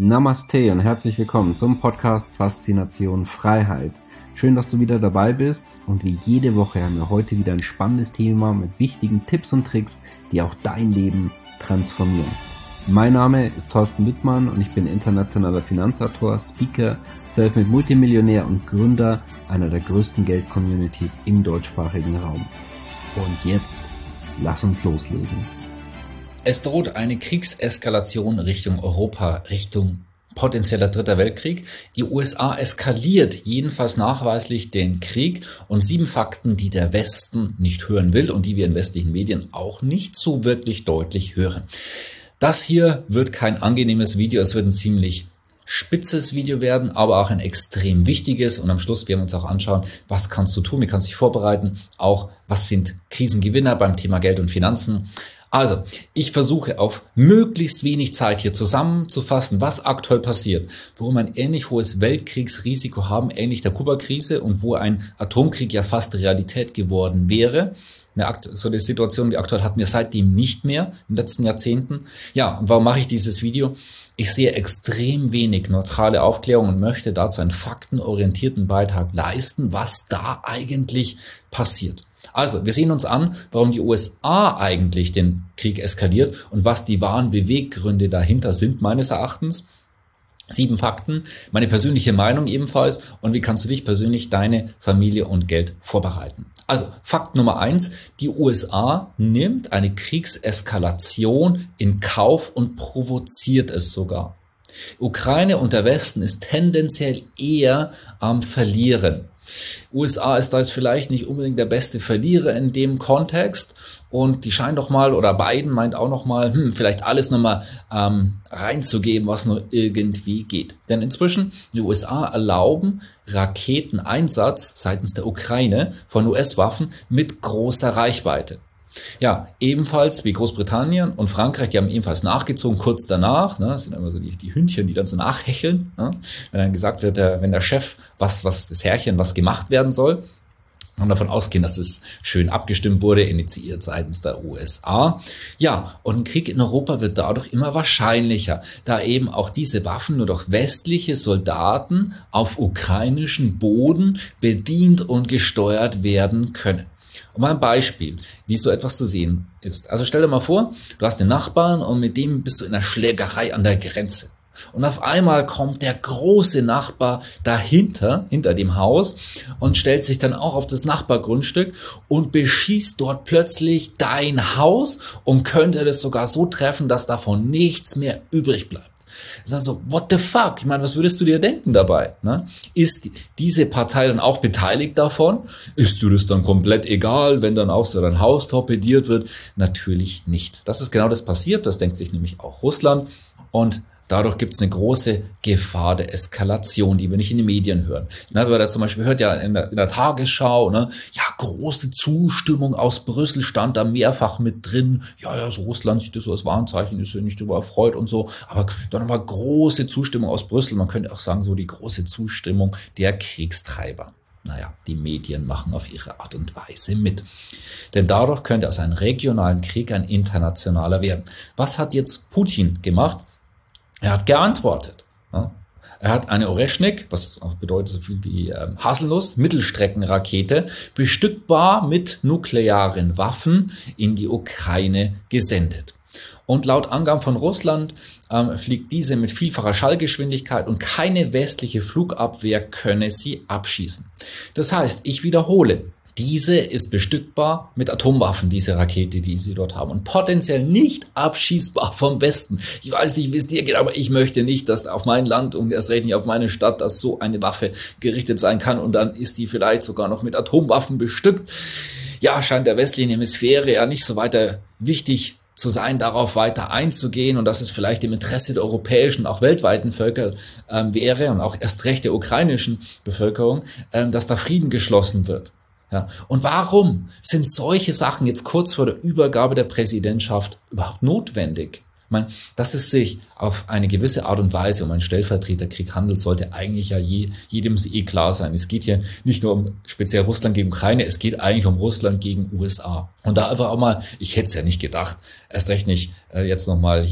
Namaste und herzlich willkommen zum Podcast Faszination Freiheit. Schön, dass du wieder dabei bist und wie jede Woche haben wir heute wieder ein spannendes Thema mit wichtigen Tipps und Tricks, die auch dein Leben transformieren. Mein Name ist Thorsten Wittmann und ich bin internationaler Finanzautor, Speaker, Selfmade Multimillionär und Gründer einer der größten Geld-Communities im deutschsprachigen Raum. Und jetzt, lass uns loslegen. Es droht eine Kriegseskalation Richtung Europa, Richtung potenzieller Dritter Weltkrieg. Die USA eskaliert jedenfalls nachweislich den Krieg und 7 Fakten, die der Westen nicht hören will und die wir in westlichen Medien auch nicht so wirklich deutlich hören. Das hier wird kein angenehmes Video, es wird ein ziemlich spitzes Video werden, aber auch ein extrem wichtiges und am Schluss werden wir uns auch anschauen, was kannst du tun, wie kannst du dich vorbereiten, auch was sind Krisengewinner beim Thema Geld und Finanzen. Also, ich versuche auf möglichst wenig Zeit hier zusammenzufassen, was aktuell passiert, wo wir ein ähnlich hohes Weltkriegsrisiko haben, ähnlich der Kuba-Krise und wo ein Atomkrieg ja fast Realität geworden wäre. So eine Situation wie aktuell hatten wir seitdem nicht mehr in den letzten Jahrzehnten. Ja, und warum mache ich dieses Video? Ich sehe extrem wenig neutrale Aufklärung und möchte dazu einen faktenorientierten Beitrag leisten, was da eigentlich passiert. Also, wir sehen uns an, warum die USA eigentlich den Krieg eskaliert und was die wahren Beweggründe dahinter sind, meines Erachtens. 7 Fakten, meine persönliche Meinung ebenfalls und wie kannst du dich persönlich, deine Familie und Geld vorbereiten. Also, Fakt Nummer 1, die USA nimmt eine Kriegseskalation in Kauf und provoziert es sogar. Ukraine und der Westen ist tendenziell eher am Verlieren. USA ist da jetzt vielleicht nicht unbedingt der beste Verlierer in dem Kontext und die scheinen doch mal, oder Biden meint auch noch mal, vielleicht alles nochmal reinzugeben, was nur irgendwie geht. Denn inzwischen, die USA erlauben Raketeneinsatz seitens der Ukraine von US-Waffen mit großer Reichweite. Ja, ebenfalls wie Großbritannien und Frankreich, die haben ebenfalls nachgezogen, kurz danach, das sind immer so die Hündchen, die dann so nachhecheln, wenn dann gesagt wird, wenn der Chef, das Herrchen, was gemacht werden soll, und davon ausgehen, dass es schön abgestimmt wurde, initiiert seitens der USA. Ja, und ein Krieg in Europa wird dadurch immer wahrscheinlicher, da eben auch diese Waffen nur durch westliche Soldaten auf ukrainischem Boden bedient und gesteuert werden können. Und mal ein Beispiel, wie so etwas zu sehen ist. Also stell dir mal vor, du hast einen Nachbarn und mit dem bist du in einer Schlägerei an der Grenze. Und auf einmal kommt der große Nachbar hinter dem Haus und stellt sich dann auch auf das Nachbargrundstück und beschießt dort plötzlich dein Haus und könnte das sogar so treffen, dass davon nichts mehr übrig bleibt. Das ist also, what the fuck? Ich meine, was würdest du dir denken dabei? Ne? Ist diese Partei dann auch beteiligt davon? Ist dir das dann komplett egal, wenn dann auch so dein Haus torpediert wird? Natürlich nicht. Das ist genau das passiert, das denkt sich nämlich auch Russland und dadurch gibt es eine große Gefahr der Eskalation, die wir nicht in den Medien hören. Wenn man da zum Beispiel hört, ja in der Tagesschau, ja, große Zustimmung aus Brüssel stand da mehrfach mit drin. Ja, so Russland sieht das so als Warnzeichen, ist ja nicht darüber erfreut und so. Aber dann nochmal große Zustimmung aus Brüssel. Man könnte auch sagen, so die große Zustimmung der Kriegstreiber. Naja, die Medien machen auf ihre Art und Weise mit. Denn dadurch könnte aus einem regionalen Krieg ein internationaler werden. Was hat jetzt Putin gemacht? Er hat geantwortet. Ja. Er hat eine Oreschnik, was auch bedeutet so viel wie Haselnuss, Mittelstreckenrakete, bestückbar mit nuklearen Waffen in die Ukraine gesendet. Und laut Angaben von Russland fliegt diese mit vielfacher Schallgeschwindigkeit und keine westliche Flugabwehr könne sie abschießen. Das heißt, ich wiederhole, diese ist bestückbar mit Atomwaffen, diese Rakete, die sie dort haben. Und potenziell nicht abschießbar vom Westen. Ich weiß nicht, wie es dir geht, aber ich möchte nicht, dass auf mein Land und erst recht nicht auf meine Stadt, dass so eine Waffe gerichtet sein kann. Und dann ist die vielleicht sogar noch mit Atomwaffen bestückt. Ja, scheint der westlichen Hemisphäre ja nicht so weiter wichtig zu sein, darauf weiter einzugehen und dass es vielleicht im Interesse der europäischen, auch weltweiten Völker wäre und auch erst recht der ukrainischen Bevölkerung, dass da Frieden geschlossen wird. Ja. Und warum sind solche Sachen jetzt kurz vor der Übergabe der Präsidentschaft überhaupt notwendig? Ich meine, dass es sich auf eine gewisse Art und Weise um einen Stellvertreterkrieg handelt, sollte eigentlich ja jedem klar sein. Es geht hier nicht nur um speziell Russland gegen Ukraine, es geht eigentlich um Russland gegen USA. Und da einfach auch mal, ich hätte es ja nicht gedacht, erst recht nicht jetzt nochmal hier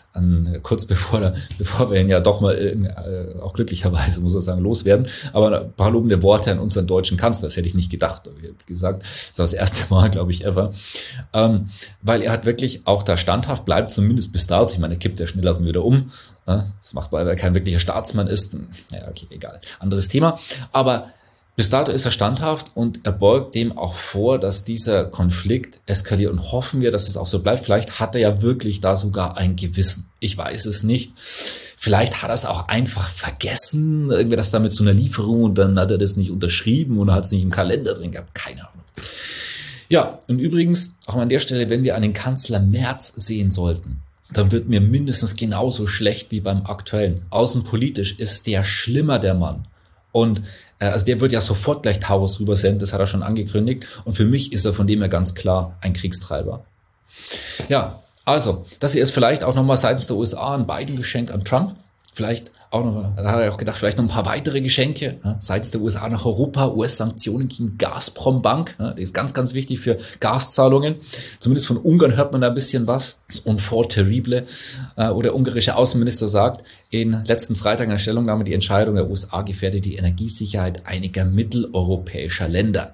kurz bevor wir ihn ja doch mal auch glücklicherweise, muss ich sagen, loswerden, aber ein paar lobende Worte an unseren deutschen Kanzler, das hätte ich nicht gedacht, wie gesagt, das war das erste Mal, glaube ich, ever, weil er hat wirklich auch da standhaft bleibt, zumindest bis dato. Ich meine, er kippt ja schnell auch wieder um, das macht, weil er kein wirklicher Staatsmann ist, ja, okay, egal, anderes Thema, aber bis dato ist er standhaft und er beugt dem auch vor, dass dieser Konflikt eskaliert, und hoffen wir, dass es auch so bleibt. Vielleicht hat er ja wirklich da sogar ein Gewissen. Ich weiß es nicht. Vielleicht hat er es auch einfach vergessen, irgendwie das da mit so einer Lieferung, und dann hat er das nicht unterschrieben und hat es nicht im Kalender drin gehabt. Keine Ahnung. Ja, und übrigens, auch an der Stelle, wenn wir einen Kanzler Merz sehen sollten, dann wird mir mindestens genauso schlecht wie beim aktuellen. Außenpolitisch ist der schlimmer, der Mann. Und also der wird ja sofort gleich Taurus rübersenden, das hat er schon angekündigt. Und für mich ist er von dem her ganz klar ein Kriegstreiber. Ja, also, das hier ist vielleicht auch nochmal seitens der USA ein Biden-Geschenk an Trump. Vielleicht auch noch, da hat er auch gedacht, vielleicht noch ein paar weitere Geschenke seitens der USA nach Europa. US-Sanktionen gegen Gazprom Bank, die ist ganz, ganz wichtig für Gaszahlungen. Zumindest von Ungarn hört man da ein bisschen was. Und fort terrible, wo der ungarische Außenminister sagt, letzten Freitag in der Stellungnahme, die Entscheidung der USA gefährdet die Energiesicherheit einiger mitteleuropäischer Länder.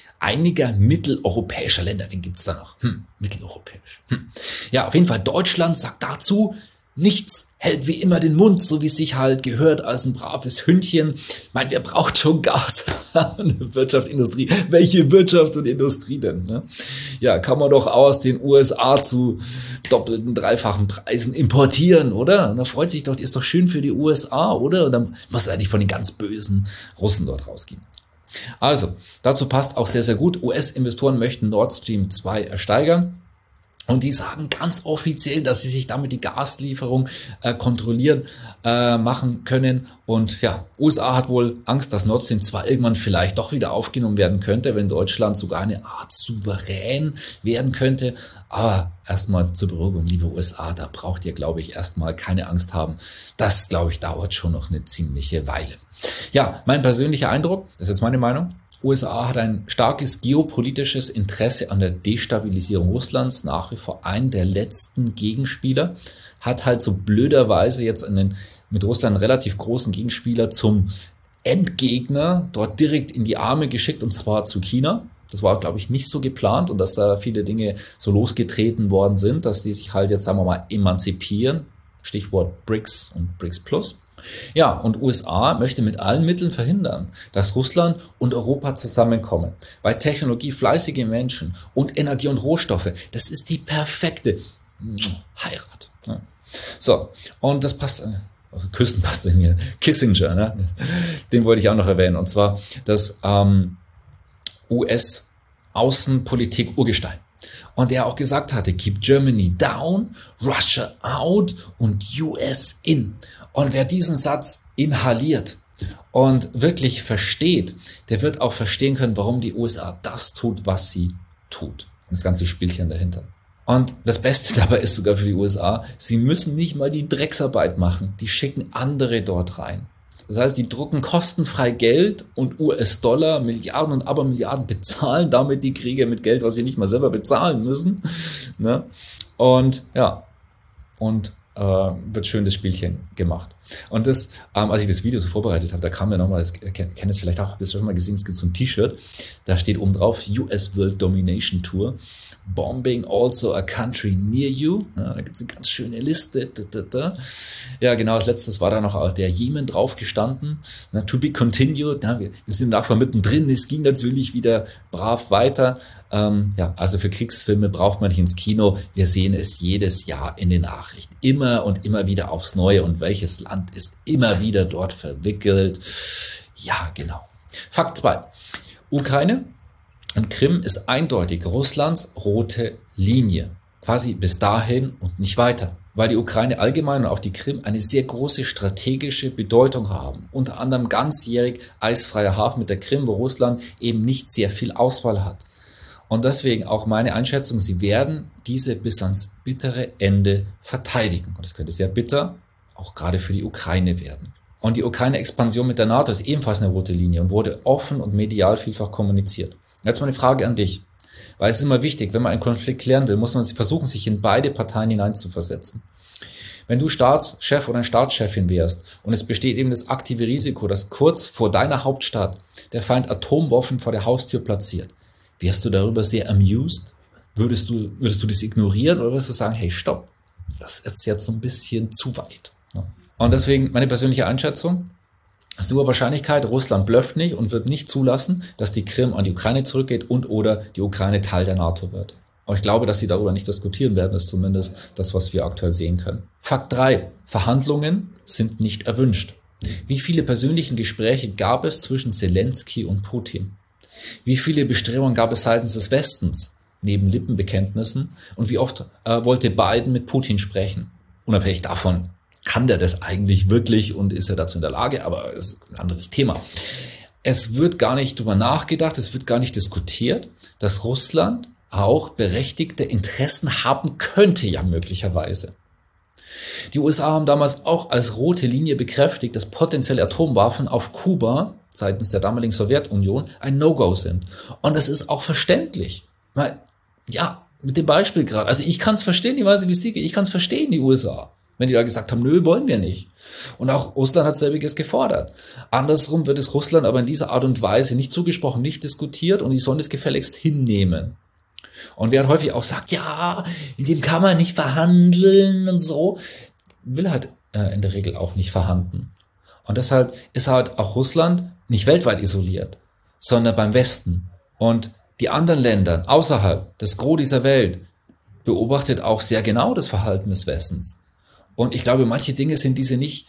Wen gibt's da noch? Mitteleuropäisch. Ja, auf jeden Fall, Deutschland sagt dazu nichts, hält wie immer den Mund, so wie es sich halt gehört als ein braves Hündchen. Ich meine, wer braucht schon Gas? Wirtschaft, Industrie. Welche Wirtschaft und Industrie denn? Ne? Ja, kann man doch aus den USA zu doppelten, dreifachen Preisen importieren, oder? Und da freut sich doch, die ist doch schön für die USA, oder? Und dann muss er nicht von den ganz bösen Russen dort rausgehen. Also, dazu passt auch sehr, sehr gut. US-Investoren möchten Nord Stream 2 ersteigern. Und die sagen ganz offiziell, dass sie sich damit die Gaslieferung kontrollieren machen können. Und ja, USA hat wohl Angst, dass Nord Stream 2 irgendwann vielleicht doch wieder aufgenommen werden könnte, wenn Deutschland sogar eine Art souverän werden könnte. Aber erstmal zur Beruhigung, liebe USA, da braucht ihr, glaube ich, erstmal keine Angst haben. Das, glaube ich, dauert schon noch eine ziemliche Weile. Ja, mein persönlicher Eindruck, das ist jetzt meine Meinung. USA hat ein starkes geopolitisches Interesse an der Destabilisierung Russlands, nach wie vor einen der letzten Gegenspieler, hat halt so blöderweise jetzt mit Russland einen relativ großen Gegenspieler zum Endgegner dort direkt in die Arme geschickt, und zwar zu China. Das war, glaube ich, nicht so geplant, und dass da viele Dinge so losgetreten worden sind, dass die sich halt jetzt, sagen wir mal, emanzipieren. Stichwort BRICS und BRICS Plus. Ja, und USA möchte mit allen Mitteln verhindern, dass Russland und Europa zusammenkommen. Weil Technologie, fleißige Menschen und Energie und Rohstoffe, das ist die perfekte Heirat. So, und das passt, also Küssen passt irgendwie, Kissinger, ne? Den wollte ich auch noch erwähnen. Und zwar das US-Außenpolitik-Urgestein. Und der auch gesagt hatte, keep Germany down, Russia out und US in. Und wer diesen Satz inhaliert und wirklich versteht, der wird auch verstehen können, warum die USA das tut, was sie tut. Und das ganze Spielchen dahinter. Und das Beste dabei ist sogar für die USA, sie müssen nicht mal die Drecksarbeit machen. Die schicken andere dort rein. Das heißt, die drucken kostenfrei Geld und US-Dollar, Milliarden und Abermilliarden, bezahlen damit die Kriege mit Geld, was sie nicht mal selber bezahlen müssen. Ne? Und ja, wird schön das Spielchen gemacht. Und das, als ich das Video so vorbereitet habe, da kam mir nochmal, das kennt es vielleicht auch, habt ihr es schon mal gesehen, es gibt so ein T-Shirt, da steht oben drauf, US World Domination Tour, Bombing also a country near you. Ja, da gibt es eine ganz schöne Liste. Ja, genau, als letztes war da noch der Jemen drauf gestanden. To be continued. Ja, wir sind nachher mittendrin. Es ging natürlich wieder brav weiter. Ja, also für Kriegsfilme braucht man nicht ins Kino. Wir sehen es jedes Jahr in den Nachrichten. Immer und immer wieder aufs Neue. Und welches Land ist immer wieder dort verwickelt? Ja, genau. Fakt 2. Ukraine und Krim ist eindeutig Russlands rote Linie. Quasi bis dahin und nicht weiter. Weil die Ukraine allgemein und auch die Krim eine sehr große strategische Bedeutung haben. Unter anderem ganzjährig eisfreier Hafen mit der Krim, wo Russland eben nicht sehr viel Auswahl hat. Und deswegen auch meine Einschätzung, sie werden diese bis ans bittere Ende verteidigen. Und das könnte sehr bitter, auch gerade für die Ukraine werden. Und die Ukraine-Expansion mit der NATO ist ebenfalls eine rote Linie und wurde offen und medial vielfach kommuniziert. Jetzt mal eine Frage an dich. Weil es ist immer wichtig, wenn man einen Konflikt klären will, muss man versuchen, sich in beide Parteien hineinzuversetzen. Wenn du Staatschef oder eine Staatschefin wärst und es besteht eben das aktive Risiko, dass kurz vor deiner Hauptstadt der Feind Atomwaffen vor der Haustür platziert, wärst du darüber sehr amused? Würdest du das ignorieren oder würdest du sagen, hey, stopp, das ist jetzt so ein bisschen zu weit? Und deswegen meine persönliche Einschätzung, es ist nur Wahrscheinlichkeit, Russland blufft nicht und wird nicht zulassen, dass die Krim an die Ukraine zurückgeht und oder die Ukraine Teil der NATO wird. Aber ich glaube, dass sie darüber nicht diskutieren werden, ist zumindest das, was wir aktuell sehen können. Fakt 3. Verhandlungen sind nicht erwünscht. Wie viele persönliche Gespräche gab es zwischen Zelensky und Putin? Wie viele Bestrebungen gab es seitens des Westens, neben Lippenbekenntnissen? Und wie oft wollte Biden mit Putin sprechen? Unabhängig davon, kann der das eigentlich wirklich und ist er dazu in der Lage? Aber es ist ein anderes Thema. Es wird gar nicht drüber nachgedacht, es wird gar nicht diskutiert, dass Russland auch berechtigte Interessen haben könnte, ja möglicherweise. Die USA haben damals auch als rote Linie bekräftigt, dass potenzielle Atomwaffen auf Kuba seitens der damaligen Sowjetunion ein No-Go sind. Und das ist auch verständlich. Weil, ja, mit dem Beispiel gerade. Also ich kann es verstehen, ich weiß nicht, wie es dir geht, ich kann es verstehen, die USA. Wenn die da gesagt haben, nö, wollen wir nicht. Und auch Russland hat selbiges gefordert. Andersrum wird es Russland aber in dieser Art und Weise nicht zugesprochen, nicht diskutiert und die sollen es gefälligst hinnehmen. Und wer häufig auch sagt, ja, in dem kann man nicht verhandeln und so, will halt in der Regel auch nicht verhandeln. Und deshalb ist halt auch Russland nicht weltweit isoliert, sondern beim Westen. Und die anderen Länder außerhalb des Gros dieser Welt beobachtet auch sehr genau das Verhalten des Westens. Und ich glaube, manche Dinge sind diese nicht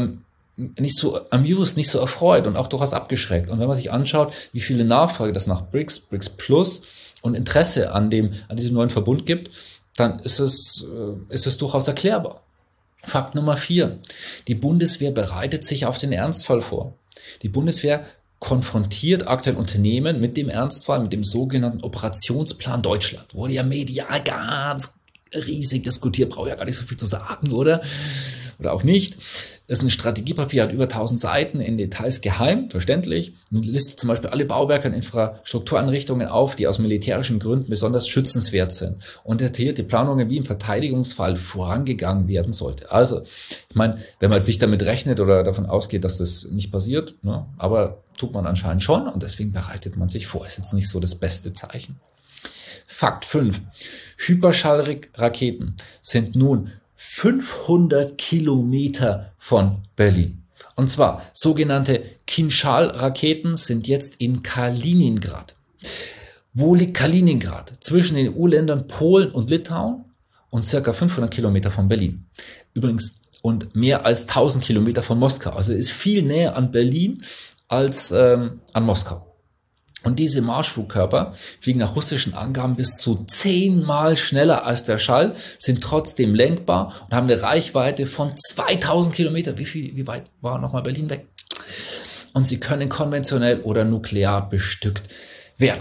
so amused, nicht so erfreut und auch durchaus abgeschreckt. Und wenn man sich anschaut, wie viele Nachfrage das nach BRICS, BRICS Plus und Interesse an diesem neuen Verbund gibt, dann ist es durchaus erklärbar. Fakt Nummer 4. Die Bundeswehr bereitet sich auf den Ernstfall vor. Die Bundeswehr konfrontiert aktuell Unternehmen mit dem Ernstfall, mit dem sogenannten Operationsplan Deutschland. Wurde ja medial ganz riesig diskutiert, brauche ja gar nicht so viel zu sagen, oder? Oder auch nicht. Das ist ein Strategiepapier, hat über 1000 Seiten, in Details geheim, verständlich. Und listet zum Beispiel alle Bauwerke und Infrastruktureinrichtungen auf, die aus militärischen Gründen besonders schützenswert sind. Und detailliert die Planungen, wie im Verteidigungsfall vorangegangen werden sollte. Also, ich meine, wenn man jetzt nicht damit rechnet oder davon ausgeht, dass das nicht passiert, ne, aber tut man anscheinend schon und deswegen bereitet man sich vor. Ist jetzt nicht so das beste Zeichen. Fakt 5. Hyperschallraketen sind nun 500 Kilometer von Berlin. Und zwar sogenannte Kinschal-Raketen sind jetzt in Kaliningrad. Wo liegt Kaliningrad? Zwischen den EU-Ländern Polen und Litauen und circa 500 Kilometer von Berlin. Übrigens und mehr als 1000 Kilometer von Moskau. Also ist viel näher an Berlin als an Moskau. Und diese Marschflugkörper fliegen nach russischen Angaben bis zu 10-mal schneller als der Schall, sind trotzdem lenkbar und haben eine Reichweite von 2000 Kilometern. Wie weit war nochmal Berlin weg? Und sie können konventionell oder nuklear bestückt werden.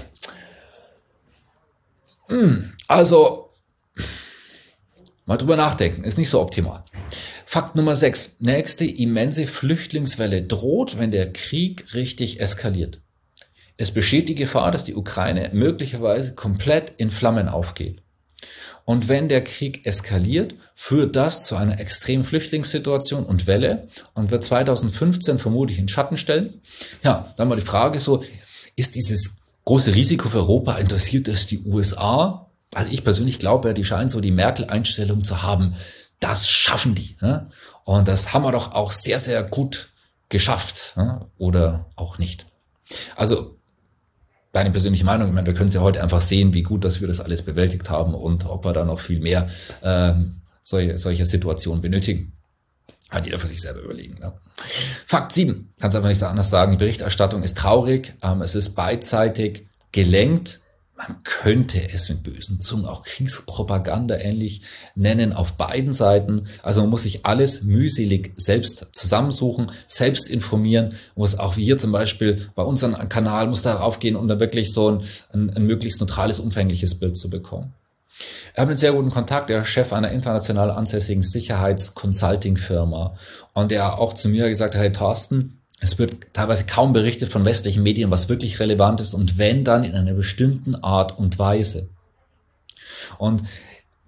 Also, mal drüber nachdenken, ist nicht so optimal. Fakt Nummer 6. Nächste immense Flüchtlingswelle droht, wenn der Krieg richtig eskaliert. Es besteht die Gefahr, dass die Ukraine möglicherweise komplett in Flammen aufgeht. Und wenn der Krieg eskaliert, führt das zu einer extremen Flüchtlingssituation und Welle und wird 2015 vermutlich in Schatten stellen. Ja, dann mal die Frage so, ist dieses große Risiko für Europa, interessiert es die USA? Also ich persönlich glaube, die scheinen so die Merkel-Einstellung zu haben, das schaffen die. Ne? Und das haben wir doch auch sehr, sehr gut geschafft. Ne? Oder auch nicht. Also deine persönliche Meinung, ich meine, wir können es ja heute einfach sehen, wie gut, dass wir das alles bewältigt haben und ob wir da noch viel mehr solche Situationen benötigen. Kann jeder für sich selber überlegen. Ne? Fakt 7, kannst einfach nicht so anders sagen, die Berichterstattung ist traurig, es ist beidseitig gelenkt. Man könnte es mit bösen Zungen auch Kriegspropaganda ähnlich nennen auf beiden Seiten. Also man muss sich alles mühselig selbst zusammensuchen, selbst informieren. Muss auch wie hier zum Beispiel bei unserem Kanal, muss darauf gehen, um da wirklich so ein möglichst neutrales, umfängliches Bild zu bekommen. Wir haben einen sehr guten Kontakt, der Chef einer international ansässigen Sicherheits-Consulting-Firma. Und der auch zu mir gesagt hat, hey Thorsten, es wird teilweise kaum berichtet von westlichen Medien, was wirklich relevant ist und wenn, dann in einer bestimmten Art und Weise. Und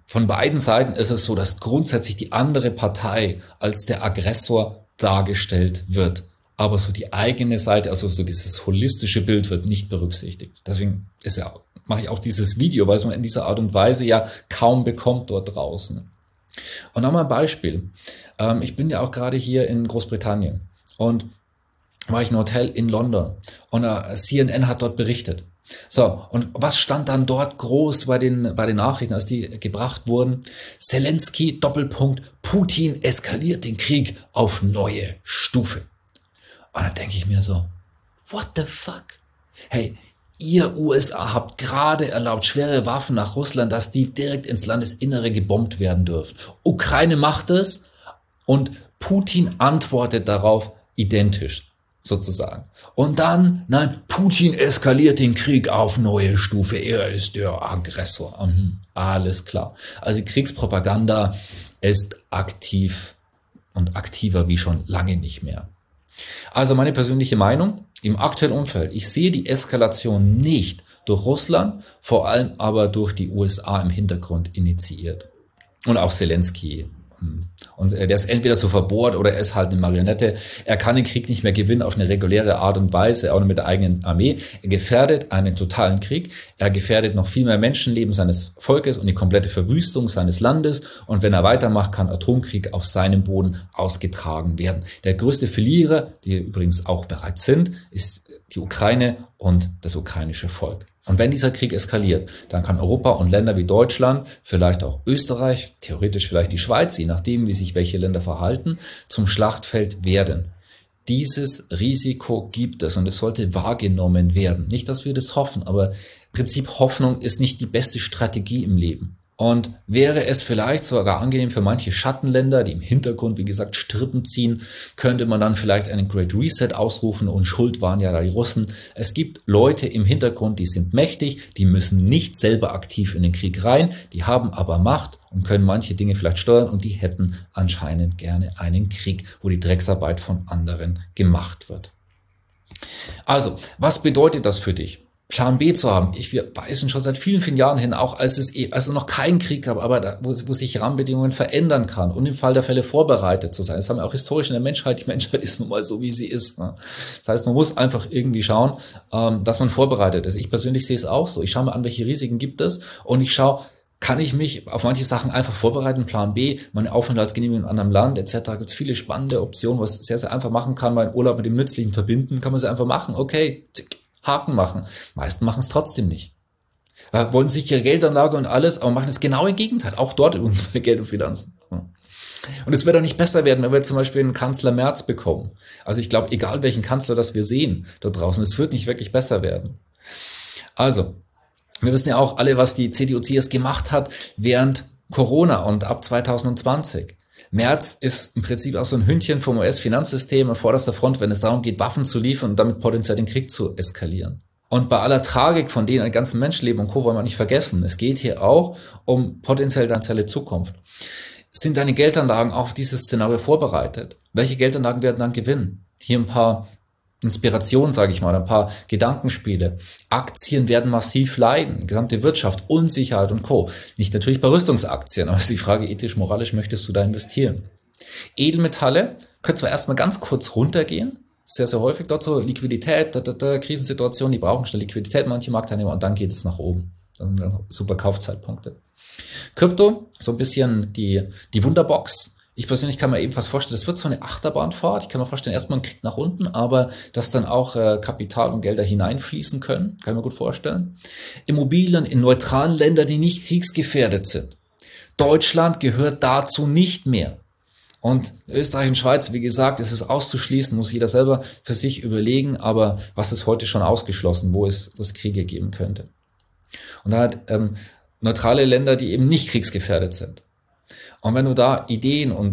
Von beiden Seiten ist es so, dass grundsätzlich die andere Partei als der Aggressor dargestellt wird. Aber so die eigene Seite, also so dieses holistische Bild wird nicht berücksichtigt. Deswegen mache ich auch dieses Video, weil es man in dieser Art und Weise ja kaum bekommt dort draußen. Und nochmal ein Beispiel. Ich bin ja auch gerade hier in Großbritannien und war ich in einem Hotel in London und CNN hat dort berichtet. So, und was stand dann dort groß bei den Nachrichten, als die gebracht wurden? Zelensky, Doppelpunkt, Putin eskaliert den Krieg auf neue Stufe. Und dann denke ich mir so, what the fuck? Hey, ihr USA habt gerade erlaubt, schwere Waffen nach Russland, dass die direkt ins Landesinnere gebombt werden dürfen. Ukraine macht es und Putin antwortet darauf identisch. Sozusagen. Und dann, nein, Putin eskaliert den Krieg auf neue Stufe. Er ist der Aggressor. Alles klar. Also die Kriegspropaganda ist aktiv und aktiver wie schon lange nicht mehr. Also meine persönliche Meinung, im aktuellen Umfeld, ich sehe die Eskalation nicht durch Russland, vor allem aber durch die USA im Hintergrund initiiert. Und auch Zelensky. Und der ist entweder so verbohrt oder er ist halt eine Marionette. Er kann den Krieg nicht mehr gewinnen auf eine reguläre Art und Weise, auch mit der eigenen Armee. Er gefährdet einen totalen Krieg. Er gefährdet noch viel mehr Menschenleben seines Volkes und die komplette Verwüstung seines Landes. Und wenn er weitermacht, kann Atomkrieg auf seinem Boden ausgetragen werden. Der größte Verlierer, die übrigens auch bereits sind, ist die Ukraine und das ukrainische Volk. Und wenn dieser Krieg eskaliert, dann kann Europa und Länder wie Deutschland, vielleicht auch Österreich, theoretisch vielleicht die Schweiz, je nachdem, wie sich welche Länder verhalten, zum Schlachtfeld werden. Dieses Risiko gibt es und es sollte wahrgenommen werden. Nicht, dass wir das hoffen, aber im Prinzip Hoffnung ist nicht die beste Strategie im Leben. Und wäre es vielleicht sogar angenehm für manche Schattenländer, die im Hintergrund, wie gesagt, Strippen ziehen, könnte man dann vielleicht einen Great Reset ausrufen und schuld waren ja da die Russen. Es gibt Leute im Hintergrund, die sind mächtig, die müssen nicht selber aktiv in den Krieg rein, die haben aber Macht und können manche Dinge vielleicht steuern und die hätten anscheinend gerne einen Krieg, wo die Drecksarbeit von anderen gemacht wird. Also, was bedeutet das für dich? Plan B zu haben. Wir weisen schon seit vielen, vielen Jahren hin, auch als es noch keinen Krieg gab, aber wo sich Rahmenbedingungen verändern kann und im Fall der Fälle vorbereitet zu sein. Das haben wir auch historisch in der Menschheit. Die Menschheit ist nun mal so, wie sie ist. Ne? Das heißt, man muss einfach irgendwie schauen, dass man vorbereitet ist. Ich persönlich sehe es auch so. Ich schaue mir an, welche Risiken gibt es und ich schaue, kann ich mich auf manche Sachen einfach vorbereiten, Plan B, meine Aufenthaltsgenehmigung in einem anderen Land etc. Gibt es viele spannende Optionen, was sehr, sehr einfach machen kann, meinen Urlaub mit dem Nützlichen verbinden, kann man sie einfach machen. Okay, Haken machen. Meisten machen es trotzdem nicht. Wollen sichere Geldanlage und alles, aber machen das genaue Gegenteil. Auch dort übrigens bei Geld und Finanzen. Und es wird auch nicht besser werden, wenn wir zum Beispiel einen Kanzler Merz bekommen. Also ich glaube, egal welchen Kanzler das wir sehen da draußen, es wird nicht wirklich besser werden. Also, wir wissen ja auch alle, was die CDU-CSU gemacht hat während Corona und ab 2020. Merz ist im Prinzip auch so ein Hündchen vom US-Finanzsystem an vorderster Front, wenn es darum geht, Waffen zu liefern und damit potenziell den Krieg zu eskalieren. Und bei aller Tragik von denen, ein ganzen Menschenleben und Co. wollen wir nicht vergessen. Es geht hier auch um potenziell deine Zukunft. Sind deine Geldanlagen auf dieses Szenario vorbereitet? Welche Geldanlagen werden dann gewinnen? Hier ein paar Inspiration, sage ich mal, ein paar Gedankenspiele. Aktien werden massiv leiden, gesamte Wirtschaft, Unsicherheit und Co. Nicht natürlich bei Rüstungsaktien, aber es ist die Frage, ethisch, moralisch möchtest du da investieren? Edelmetalle können zwar erstmal ganz kurz runtergehen, sehr, sehr häufig dort so, Liquidität, Krisensituationen, die brauchen schnell Liquidität, manche Marktteilnehmer, und dann geht es nach oben. Dann super Kaufzeitpunkte. Krypto, so ein bisschen die Wunderbox. Ich persönlich kann mir eben fast vorstellen, es wird so eine Achterbahnfahrt. Ich kann mir vorstellen, erstmal ein Krieg nach unten, aber dass dann auch Kapital und Gelder hineinfließen können, kann ich mir gut vorstellen. Immobilien in neutralen Ländern, die nicht kriegsgefährdet sind. Deutschland gehört dazu nicht mehr. Und Österreich und Schweiz, wie gesagt, ist es auszuschließen, muss jeder selber für sich überlegen, aber was ist heute schon ausgeschlossen, wo es Kriege geben könnte. Und dann halt neutrale Länder, die eben nicht kriegsgefährdet sind. Und wenn du da Ideen und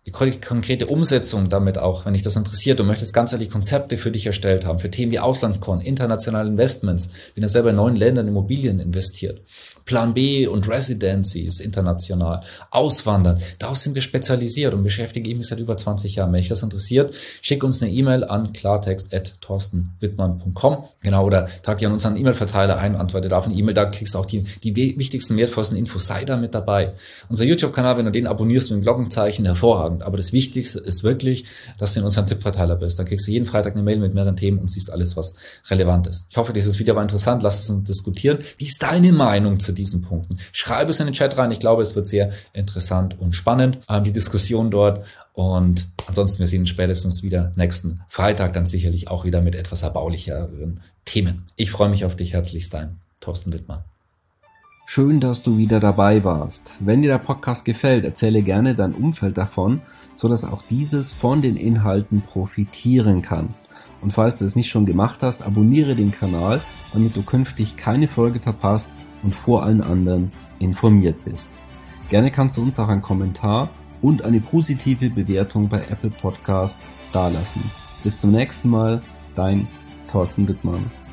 die konkrete Umsetzung damit auch, wenn dich das interessiert, du möchtest ganzheitlich Konzepte für dich erstellt haben, für Themen wie Auslandskorn, internationale Investments, bin ja selber in 9 Ländern in Immobilien investiert, Plan B und Residencies international, Auswandern, darauf sind wir spezialisiert und beschäftige mich seit über 20 Jahren. Wenn dich das interessiert, schick uns eine E-Mail an klartext@torstenwittmann.com, genau, oder trag dir an unseren E-Mail-Verteiler ein, antworte da auf eine E-Mail, da kriegst du auch die wichtigsten, wertvollsten Infos, sei da mit dabei. Unser YouTube-Kanal, wenn du den abonnierst mit dem Glockenzeichen, hervorragend. Aber das Wichtigste ist wirklich, dass du in unserem Tippverteiler bist. Da kriegst du jeden Freitag eine Mail mit mehreren Themen und siehst alles, was relevant ist. Ich hoffe, dieses Video war interessant. Lass uns diskutieren. Wie ist deine Meinung zu diesen Punkten? Schreib es in den Chat rein. Ich glaube, es wird sehr interessant und spannend, die Diskussion dort. Und ansonsten, wir sehen uns spätestens wieder nächsten Freitag, dann sicherlich auch wieder mit etwas erbaulicheren Themen. Ich freue mich auf dich. Herzlichst dein Torsten Wittmann. Schön, dass du wieder dabei warst. Wenn dir der Podcast gefällt, erzähle gerne dein Umfeld davon, sodass auch dieses von den Inhalten profitieren kann. Und falls du es nicht schon gemacht hast, abonniere den Kanal, damit du künftig keine Folge verpasst und vor allen anderen informiert bist. Gerne kannst du uns auch einen Kommentar und eine positive Bewertung bei Apple Podcast dalassen. Bis zum nächsten Mal, dein Torsten Wittmann.